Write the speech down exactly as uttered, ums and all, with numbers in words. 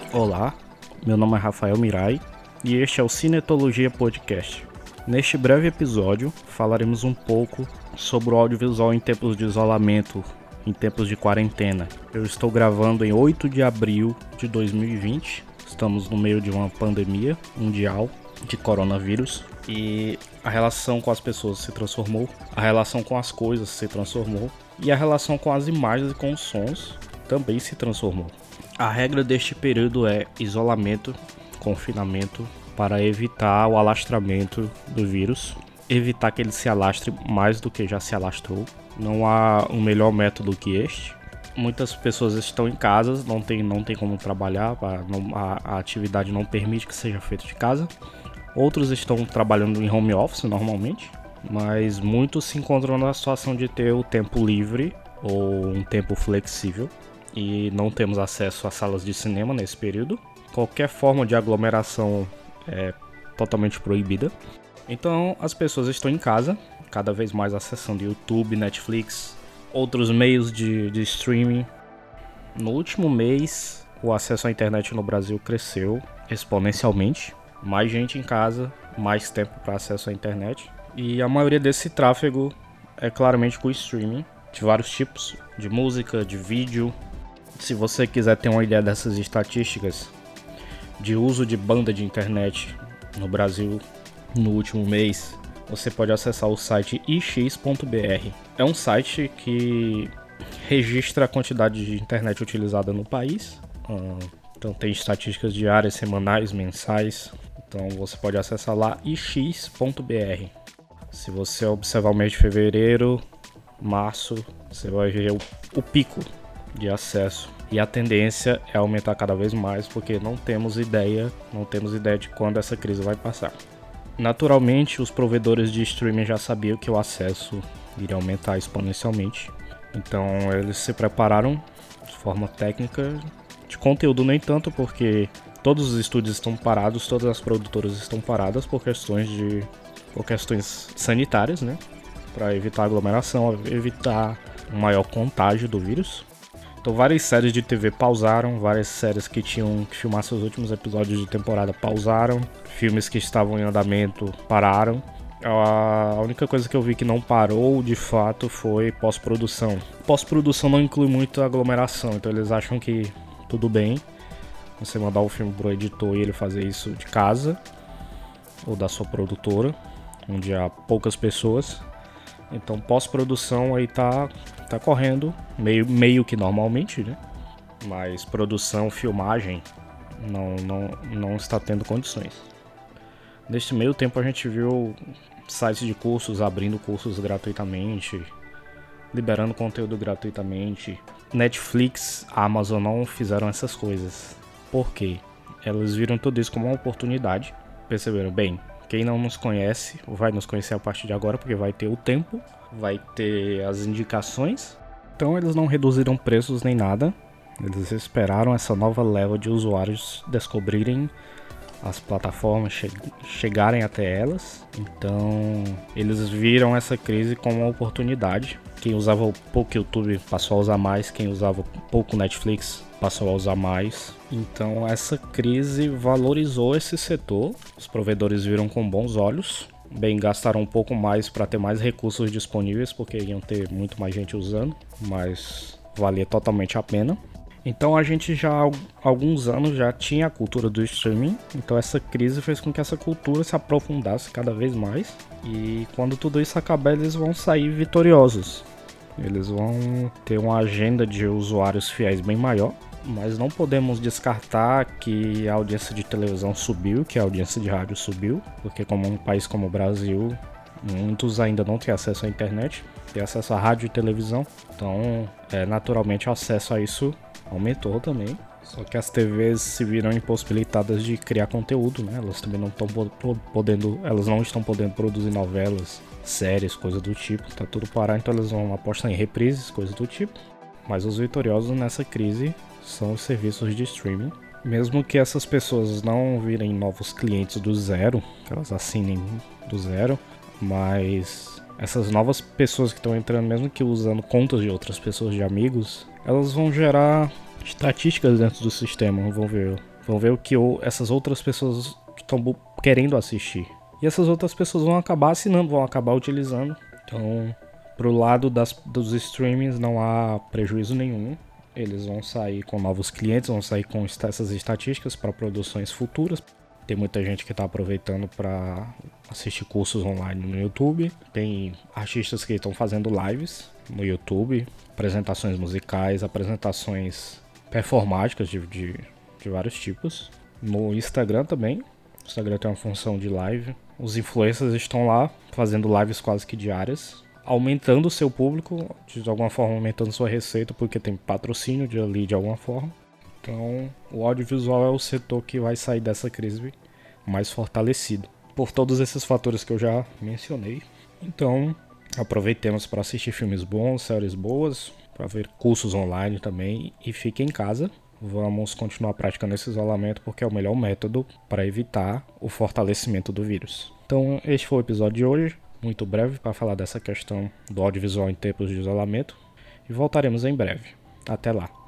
Olá, meu nome é Rafael Mirai e este é o Cinetologia Podcast. Neste breve episódio, falaremos um pouco sobre o audiovisual em tempos de isolamento, em tempos de quarentena. Eu estou gravando em oito de abril de dois mil e vinte, estamos no meio de uma pandemia mundial de coronavírus e a relação com as pessoas se transformou, a relação com as coisas se transformou e a relação com as imagens e com os sons também se transformou. A regra deste período é isolamento, confinamento, para evitar o alastramento do vírus, evitar que ele se alastre mais do que já se alastrou. Não há um melhor método que este. Muitas pessoas estão em casa, não tem, não tem como trabalhar, a, a, a atividade não permite que seja feita de casa. Outros estão trabalhando em home office normalmente, mas muitos se encontram na situação de ter o tempo livre ou um tempo flexível e não temos acesso a salas de cinema nesse período. Qualquer forma de aglomeração é totalmente proibida. Então as pessoas estão em casa, cada vez mais acessando YouTube, Netflix, outros meios de, de streaming. No último mês, o acesso à internet no Brasil cresceu exponencialmente. Mais gente em casa, mais tempo para acesso à internet. E a maioria desse tráfego é claramente com streaming, de vários tipos, de música, de vídeo. Se você quiser ter uma ideia dessas estatísticas de uso de banda de internet no Brasil no último mês, você pode acessar o site i x ponto b r. É um site que registra a quantidade de internet utilizada no país. Então tem estatísticas diárias, semanais, mensais. Então você pode acessar lá i x ponto b r. Se você observar o mês de fevereiro, março, você vai ver o, o pico de acesso. E a tendência é aumentar cada vez mais, porque não temos ideia, não temos ideia de quando essa crise vai passar. Naturalmente, os provedores de streaming já sabiam que o acesso iria aumentar exponencialmente. Então eles se prepararam de forma técnica. De conteúdo nem tanto, porque todos os estúdios estão parados, todas as produtoras estão paradas por questões de por questões sanitárias, né? Para evitar aglomeração, evitar um maior contágio do vírus. Então várias séries de T V pausaram, várias séries que tinham que filmar seus últimos episódios de temporada pausaram, filmes que estavam em andamento pararam. A única coisa que eu vi que não parou de fato foi pós-produção. Pós-produção não inclui muito aglomeração, então eles acham que tudo bem você mandar o filme pro editor e ele fazer isso de casa ou da sua produtora, onde há poucas pessoas. Então pós-produção aí tá, tá correndo meio, meio que normalmente, né? Mas produção, filmagem não, não, não está tendo condições. Neste meio tempo a gente viu sites de cursos abrindo cursos gratuitamente, liberando conteúdo gratuitamente. Netflix, Amazon não fizeram essas coisas. Por quê? Elas viram tudo isso como uma oportunidade. Perceberam, bem, quem não nos conhece vai nos conhecer a partir de agora, porque vai ter o tempo, vai ter as indicações. Então eles não reduziram preços nem nada. Eles esperaram essa nova leva de usuários descobrirem as plataformas, che- chegarem até elas. Então eles viram essa crise como uma oportunidade. Quem usava pouco YouTube passou a usar mais, quem usava pouco Netflix passou a usar mais. Então essa crise valorizou esse setor. Os provedores viram com bons olhos. Bem, gastaram um pouco mais para ter mais recursos disponíveis, porque iam ter muito mais gente usando, mas valia totalmente a pena. Então a gente já há alguns anos já tinha a cultura do streaming, então essa crise fez com que essa cultura se aprofundasse cada vez mais, e quando tudo isso acabar eles vão sair vitoriosos. Eles vão ter uma agenda de usuários fiéis bem maior, mas não podemos descartar que a audiência de televisão subiu, que a audiência de rádio subiu, porque como um país como o Brasil, muitos ainda não têm acesso à internet, têm acesso à rádio e televisão, então é, naturalmente o acesso a isso aumentou também. Só que as T Vs se viram impossibilitadas de criar conteúdo, né? Elas também não estão podendo, elas não estão podendo produzir novelas, séries, coisas do tipo. Tá tudo parado, então elas vão apostar em reprises, coisas do tipo. Mas os vitoriosos nessa crise são os serviços de streaming. Mesmo que essas pessoas não virem novos clientes do zero, que elas assinem do zero, mas essas novas pessoas que estão entrando, mesmo que usando contas de outras pessoas, de amigos, elas vão gerar estatísticas dentro do sistema, vão ver vão ver o que essas outras pessoas estão querendo assistir. E essas outras pessoas vão acabar assinando, vão acabar utilizando. Então, pro lado das, dos streamings não há prejuízo nenhum. Eles vão sair com novos clientes, vão sair com essas estatísticas para produções futuras. Tem muita gente que está aproveitando para assistir cursos online no YouTube. Tem artistas que estão fazendo lives no YouTube, apresentações musicais, apresentações performáticas de, de, de vários tipos. No Instagram também. O Instagram tem uma função de live. Os influencers estão lá fazendo lives quase que diárias, aumentando o seu público, de alguma forma aumentando sua receita, porque tem patrocínio de ali de alguma forma. Então, o audiovisual é o setor que vai sair dessa crise mais fortalecido, por todos esses fatores que eu já mencionei. Então, aproveitemos para assistir filmes bons, séries boas, para ver cursos online também, e fique em casa. Vamos continuar praticando esse isolamento porque é o melhor método para evitar o fortalecimento do vírus. Então, este foi o episódio de hoje, muito breve para falar dessa questão do audiovisual em tempos de isolamento, e voltaremos em breve. Até lá!